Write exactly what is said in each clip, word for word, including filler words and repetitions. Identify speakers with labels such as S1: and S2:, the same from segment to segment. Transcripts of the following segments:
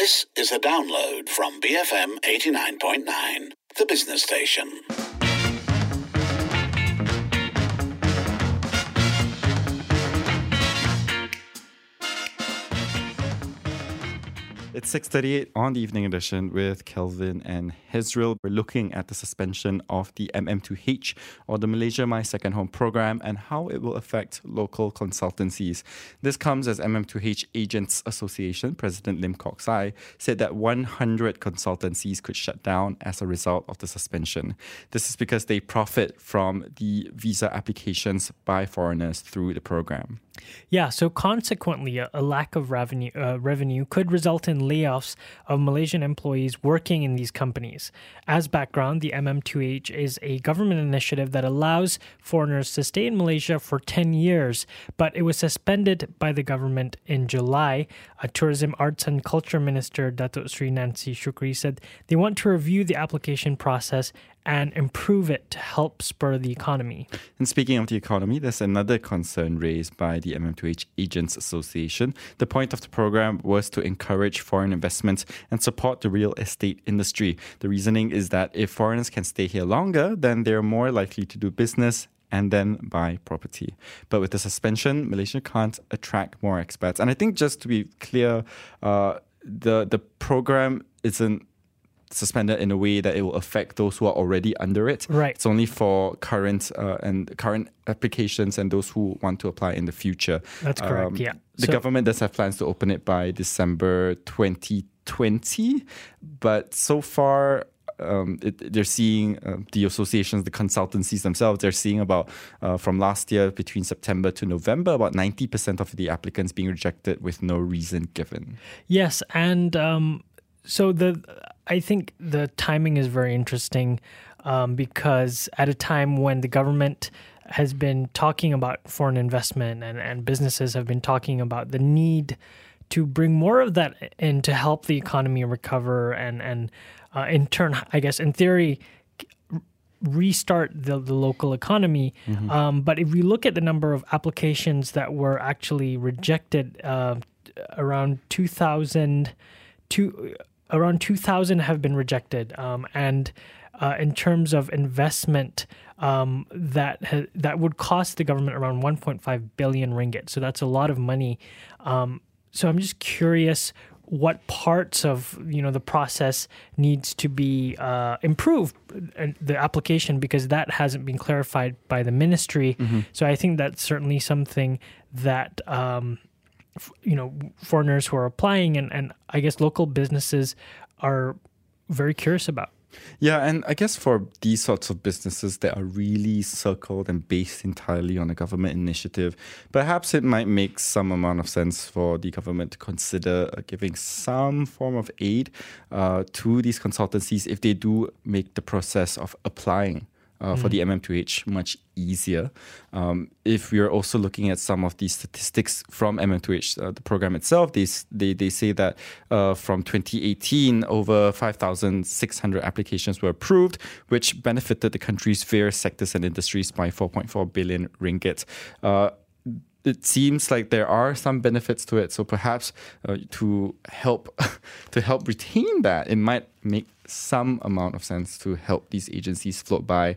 S1: This is a download from B F M eighty-nine point nine, the business station.
S2: It's six thirty-eight on the Evening Edition with Kelvin and Hezril. We're looking at the suspension of the M M two H, or the Malaysia My Second Home program, and how it will affect local consultancies. This comes as M M two H Agents Association President Lim Kok Sai said that one hundred consultancies could shut down as a result of the suspension. This is because they profit from the visa applications by foreigners through the program.
S3: Yeah, so consequently, a, a lack of revenue uh, revenue could result in layoffs of Malaysian employees working in these companies. As background, the M M two H is a government initiative that allows foreigners to stay in Malaysia for ten years, but it was suspended by the government in July. A Tourism, Arts and Culture Minister, Datuk Sri Nancy Shukri, said they want to review the application process and improve it to help spur the economy.
S2: And speaking of the economy, there's another concern raised by the M M two H Agents Association. The point of the program was to encourage foreign investment and support the real estate industry. The reasoning is that if foreigners can stay here longer, then they're more likely to do business and then buy property. But with the suspension, Malaysia can't attract more expats. And I think, just to be clear, uh, the the program isn't suspended in a way that it will affect those who are already under it.
S3: Right.
S2: It's only for current uh, and current applications and those who want to apply in the future.
S3: That's correct, um, yeah.
S2: The
S3: so,
S2: government does have plans to open it by December twenty twenty, but so far Um, it, they're seeing uh, the associations, the consultancies themselves, they're seeing about, uh, from last year, between September to November, about ninety percent of the applicants being rejected with no reason given.
S3: Yes, and um, so the I think the timing is very interesting um, because at a time when the government has been talking about foreign investment and, and businesses have been talking about the need to bring more of that in to help the economy recover and, and uh, in turn, I guess, in theory, restart the, the local economy. Mm-hmm. Um, but if we look at the number of applications that were actually rejected, uh, around two thousand, two, around two thousand have been rejected. Um, and uh, in terms of investment, um, that ha- that would cost the government around one point five billion ringgit. So that's a lot of money. Um, so I'm just curious what parts of, you know, the process needs to be uh, improved, and the application, because that hasn't been clarified by the ministry. Mm-hmm. So I think that's certainly something that um, f- you know, foreigners who are applying and, and I guess local businesses are very curious about.
S2: Yeah, and I guess for these sorts of businesses that are really circled and based entirely on a government initiative, perhaps it might make some amount of sense for the government to consider uh, giving some form of aid uh, to these consultancies if they do make the process of applying Uh, for mm. the M M two H much easier. Um, if we are also looking at some of these statistics from M M two H, uh, the program itself, they they, they say that uh, from twenty eighteen, over five thousand six hundred applications were approved, which benefited the country's various sectors and industries by four point four billion ringgit. Uh, It seems like there are some benefits to it, so perhaps uh, to help to help retain that, it might make some amount of sense to help these agencies float by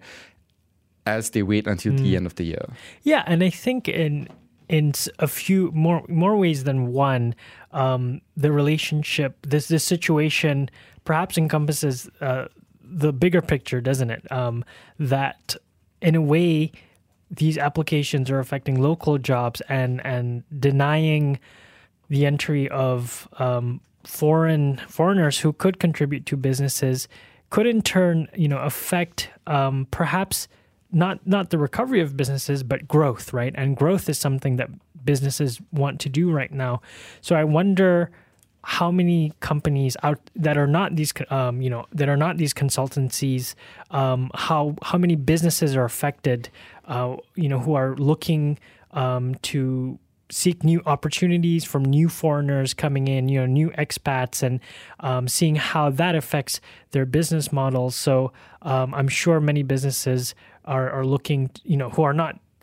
S2: as they wait until mm. the end of the year.
S3: Yeah, and I think in in a few more more ways than one, um, the relationship, this this situation, perhaps encompasses uh, the bigger picture, doesn't it? Um, that in a way, these applications are affecting local jobs and, and denying the entry of um, foreign foreigners who could contribute to businesses, could in turn, you know, affect um, perhaps not not the recovery of businesses, but growth, right? And growth is something that businesses want to do right now. So I wonder how many companies out that are not these, um, you know, that are not these consultancies, um, how how many businesses are affected, uh, you know, who are looking um, to seek new opportunities from new foreigners coming in, you know, new expats, and um, seeing how that affects their business models. So um, I'm sure many businesses are are looking, you know, who are not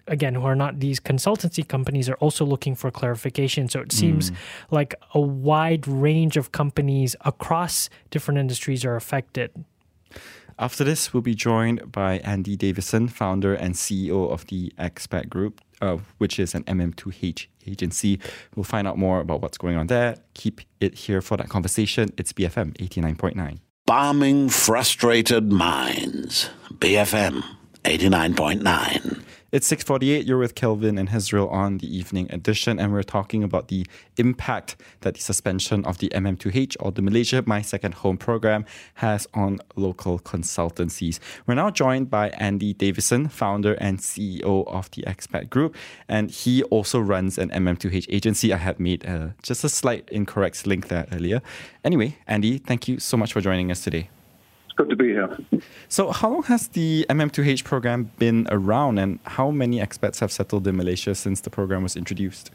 S3: again, who are not these consultancy companies, are also looking for clarification. So it seems mm. like a wide range of companies across different industries are affected.
S2: After this, we'll be joined by Andy Davison, founder and C E O of the Expat Group, uh, which is an M M two H agency. We'll find out more about what's going on there. Keep it here for that conversation. It's B F M eighty-nine point nine.
S1: Balming frustrated minds. B F M eighty-nine point nine.
S2: It's six forty-eight. You're with Kelvin and Hezril on the evening edition, and we're talking about the impact that the suspension of the M M two H, or the Malaysia My Second Home program, has on local consultancies. We're now joined by Andy Davison, founder and C E O of the Expat Group, and he also runs an M M two H agency. I had made uh, just a slight incorrect link there earlier. Anyway, Andy, thank you so much for joining us today.
S4: Good to be here.
S2: So how long has the M M two H program been around, and how many expats have settled in Malaysia since the program was introduced?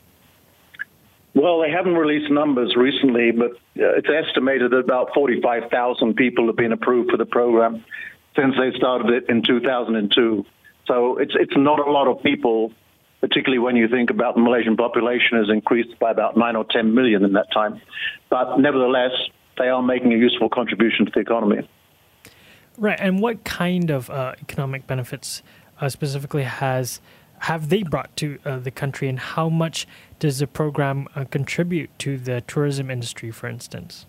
S4: Well, they haven't released numbers recently, but uh, it's estimated that about forty-five thousand people have been approved for the program since they started it in two thousand two. So it's it's not a lot of people, particularly when you think about the Malaysian population has increased by about nine or ten million in that time. But nevertheless, they are making a useful contribution to the economy.
S3: Right, and what kind of uh, economic benefits uh, specifically has have they brought to uh, the country, and how much does the program uh, contribute to the tourism industry, for instance?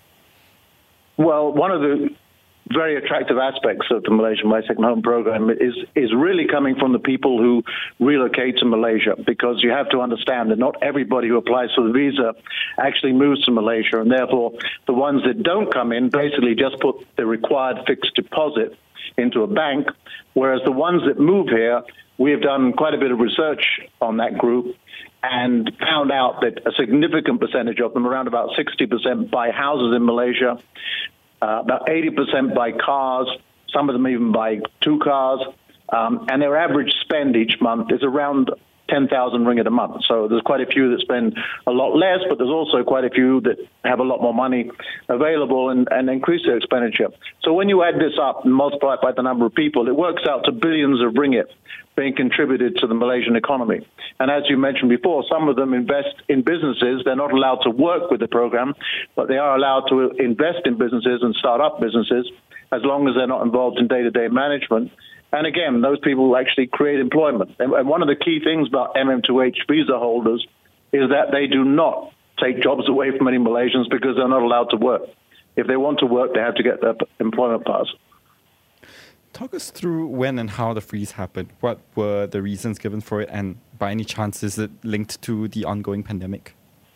S4: Well, one of the very attractive aspects of the Malaysia My Second Home program is is really coming from the people who relocate to Malaysia, because you have to understand that not everybody who applies for the visa actually moves to Malaysia, and therefore the ones that don't come in basically just put the required fixed deposit into a bank, whereas the ones that move here, we have done quite a bit of research on that group and found out that a significant percentage of them, around about sixty percent, buy houses in Malaysia. Uh, about eighty percent buy cars, some of them even buy two cars, um, and their average spend each month is around ten thousand ringgit a month. So there's quite a few that spend a lot less, but there's also quite a few that have a lot more money available and, and increase their expenditure. So when you add this up and multiply it by the number of people, it works out to billions of ringgit being contributed to the Malaysian economy. And as you mentioned before, some of them invest in businesses. They're not allowed to work with the program, but they are allowed to invest in businesses and start up businesses as long as they're not involved in day-to-day management. And again, those people actually create employment. And one of the key things about M M two H visa holders is that they do not take jobs away from any Malaysians because they're not allowed to work. If they want to work, they have to get their employment pass.
S2: Talk us through when and how the freeze happened. What were the reasons given for it? And by any chance, is it linked to the ongoing pandemic?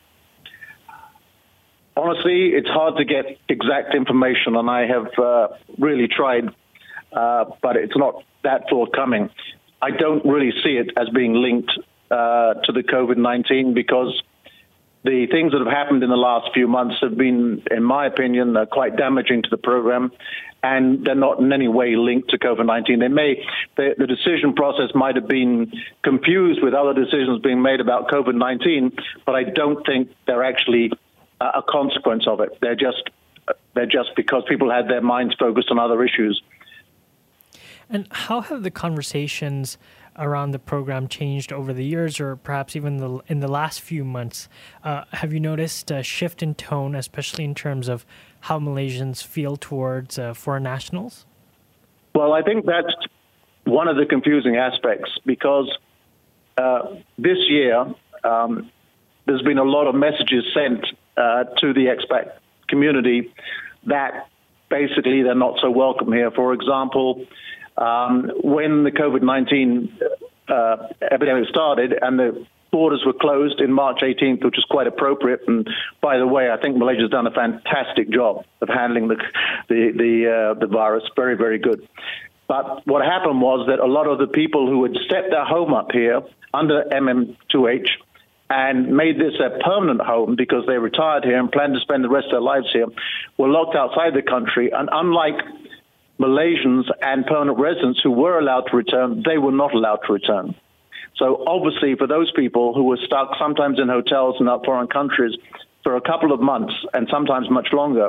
S4: Honestly, it's hard to get exact information, and I have uh, really tried, uh, but it's not that forthcoming. I don't really see it as being linked uh, to the COVID nineteen, because the things that have happened in the last few months have been, in my opinion, uh, quite damaging to the program, and they're not in any way linked to COVID nineteen. They may, the, the decision process might have been confused with other decisions being made about COVID nineteen, but I don't think they're actually uh, a consequence of it. They're just, they're just because people had their minds focused on other issues.
S3: And how have the conversations around the program changed over the years, or perhaps even the, in the last few months? Uh, have you noticed a shift in tone, especially in terms of how Malaysians feel towards uh, foreign nationals?
S4: Well, I think that's one of the confusing aspects, because uh, this year um, there's been a lot of messages sent uh, to the expat community that basically they're not so welcome here. For example, Um, when the COVID nineteen uh, epidemic started and the borders were closed in March eighteenth, which is quite appropriate. And by the way, I think Malaysia's done a fantastic job of handling the the the, uh, the virus. Very, very good. But what happened was that a lot of the people who had set their home up here under M M two H and made this a permanent home because they retired here and planned to spend the rest of their lives here were locked outside the country. And unlike Malaysians and permanent residents who were allowed to return, they were not allowed to return. So obviously for those people who were stuck sometimes in hotels in foreign countries for a couple of months and sometimes much longer,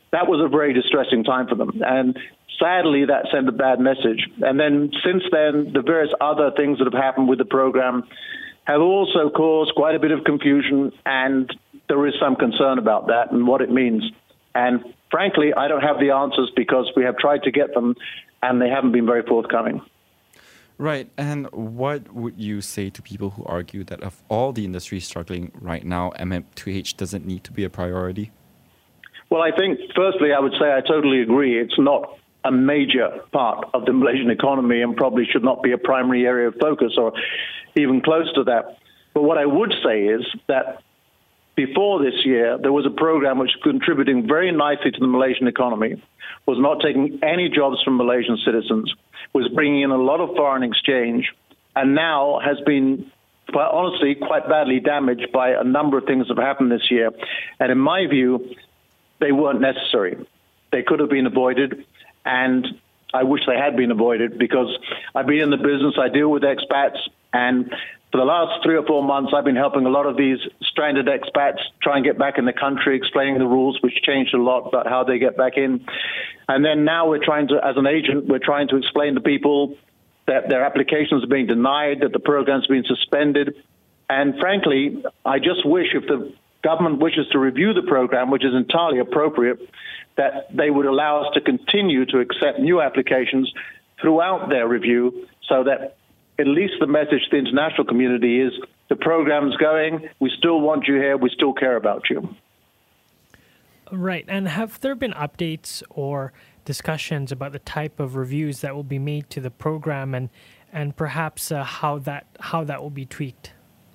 S4: that was a very distressing time for them. And sadly, that sent a bad message. And then since then, the various other things that have happened with the program have also caused quite a bit of confusion, and there is some concern about that and what it means. And frankly, I don't have the answers because we have tried to get them, and they haven't been very forthcoming.
S2: Right. And what would you say to people who argue that of all the industries struggling right now, M M two H doesn't need to be a priority?
S4: Well, I think, firstly, I would say I totally agree. It's not a major part of the Malaysian economy and probably should not be a primary area of focus or even close to that. But what I would say is that before this year, there was a program which was contributing very nicely to the Malaysian economy, was not taking any jobs from Malaysian citizens, was bringing in a lot of foreign exchange, and now has been, quite honestly, quite badly damaged by a number of things that have happened this year. And in my view, they weren't necessary. They could have been avoided, and I wish they had been avoided because I've been in the business, I deal with expats, and for the last three or four months, I've been helping a lot of these stranded expats try and get back in the country, explaining the rules, which changed a lot about how they get back in. And then now we're trying to, as an agent, we're trying to explain to people that their applications are being denied, that the program's been suspended. And frankly, I just wish if the government wishes to review the program, which is entirely appropriate, that they would allow us to continue to accept new applications throughout their review so that at least the message to the international community is the program's going, we still want you here, we still care about you.
S3: Right. And have there been updates or discussions about the type of reviews that will be made to the program and and perhaps uh, how that how that will be tweaked?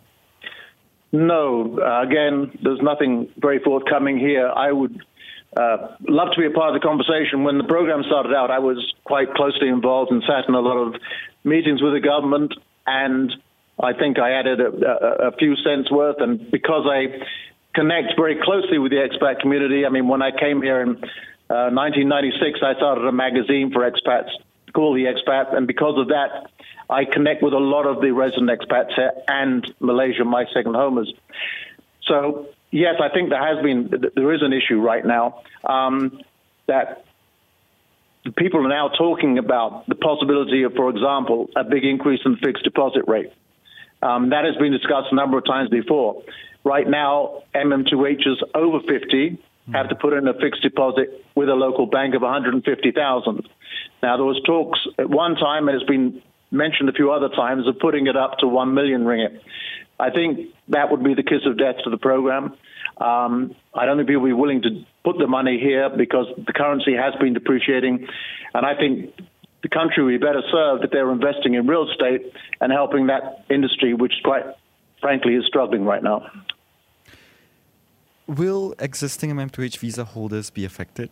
S4: No. Uh, again, there's nothing very forthcoming here. I would uh, love to be a part of the conversation. When the program started out, I was quite closely involved and sat in a lot of meetings with the government, and I think I added a, a, a few cents worth. And because I connect very closely with the expat community, I mean, when I came here in uh, nineteen ninety-six, I started a magazine for expats called The Expat, and because of that, I connect with a lot of the resident expats here and Malaysia, my second homers. So, yes, I think there has been, there is an issue right now um, that people are now talking about the possibility of, for example, a big increase in the fixed deposit rate. Um, that has been discussed a number of times before. Right now, M M two H's over fifty have to put in a fixed deposit with a local bank of one hundred fifty thousand. Now, there was talks at one time, and it's been mentioned a few other times, of putting it up to one million ringgit. I think that would be the kiss of death to the program. Um, I don't think people will be willing to put the money here because the currency has been depreciating. And I think the country would be better served if they're investing in real estate and helping that industry, which quite frankly is struggling right now.
S2: Will existing M M two H visa holders be affected?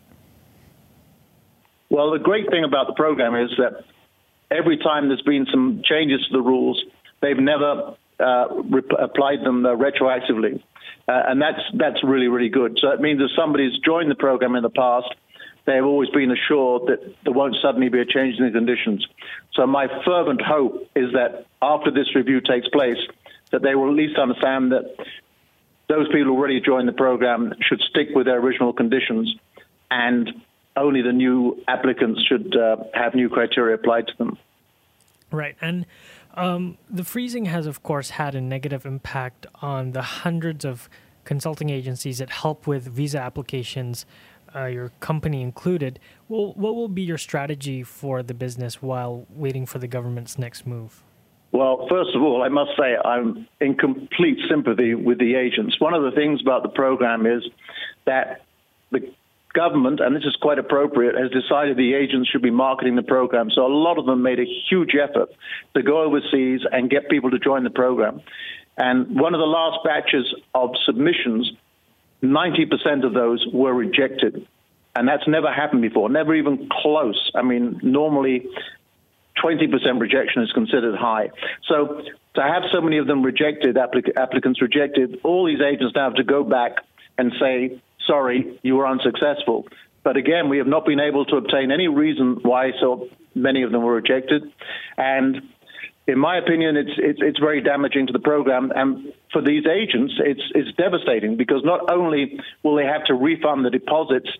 S4: Well, the great thing about the program is that every time there's been some changes to the rules, they've never uh, rep- applied them uh, retroactively. Uh, and that's that's really, really good. So it means if somebody's joined the program in the past, they've always been assured that there won't suddenly be a change in the conditions. So my fervent hope is that after this review takes place, that they will at least understand that those people who already joined the program should stick with their original conditions, and only the new applicants should uh, have new criteria applied to them.
S3: Right. And um, the freezing has, of course, had a negative impact on the hundreds of consulting agencies that help with visa applications, uh, your company included. Well, what will be your strategy for the business while waiting for the government's next move?
S4: Well, first of all, I must say I'm in complete sympathy with the agents. One of the things about the program is that the government, and this is quite appropriate, has decided the agents should be marketing the program. So a lot of them made a huge effort to go overseas and get people to join the program. And one of the last batches of submissions, ninety percent of those were rejected. And that's never happened before, never even close. I mean, normally twenty percent rejection is considered high. So to have so many of them rejected, applic- applicants rejected, all these agents now have to go back and say, sorry, you were unsuccessful. But again, we have not been able to obtain any reason why so many of them were rejected. And in my opinion, it's it's, it's very damaging to the program. And for these agents, it's it's devastating because not only will they have to refund the deposits for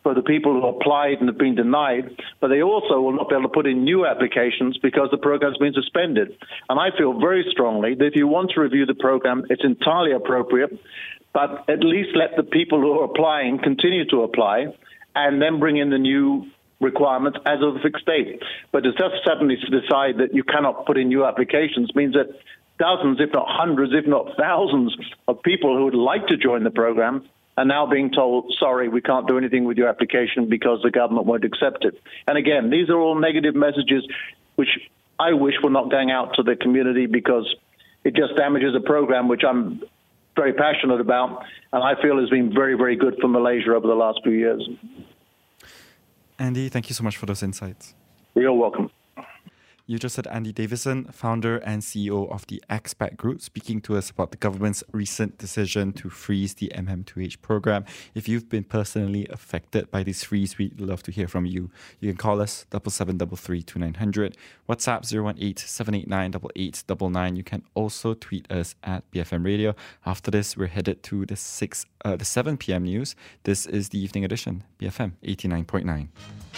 S4: for the people who applied and have been denied, but they also will not be able to put in new applications because the program's been suspended. And I feel very strongly that if you want to review the program, it's entirely appropriate, but at least let the people who are applying continue to apply and then bring in the new requirements as of a fixed date. But to just suddenly decide that you cannot put in new applications means that dozens, if not hundreds, if not thousands of people who would like to join the program are now being told, sorry, we can't do anything with your application because the government won't accept it. And again, these are all negative messages which I wish were not going out to the community because it just damages a program which I'm very passionate about and I feel has been very, very good for Malaysia over the last few years.
S2: Andy, thank you so much for those insights.
S4: You're welcome.
S2: You just heard Andy Davison, founder and C E O of the Expat Group, speaking to us about the government's recent decision to freeze the M M two H program. If you've been personally affected by this freeze, we'd love to hear from you. You can call us seven seven three three two nine zero zero, WhatsApp zero one eight seven eight nine eight eight nine nine. You can also tweet us at B F M Radio. After this, we're headed to the six, uh, the seven p.m. news. This is the evening edition, B F M eighty-nine point nine.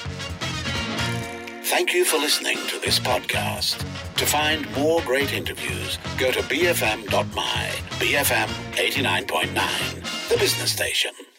S1: Thank you for listening to this podcast. To find more great interviews, go to b f m dot m y. B F M eighty-nine point nine, the business station.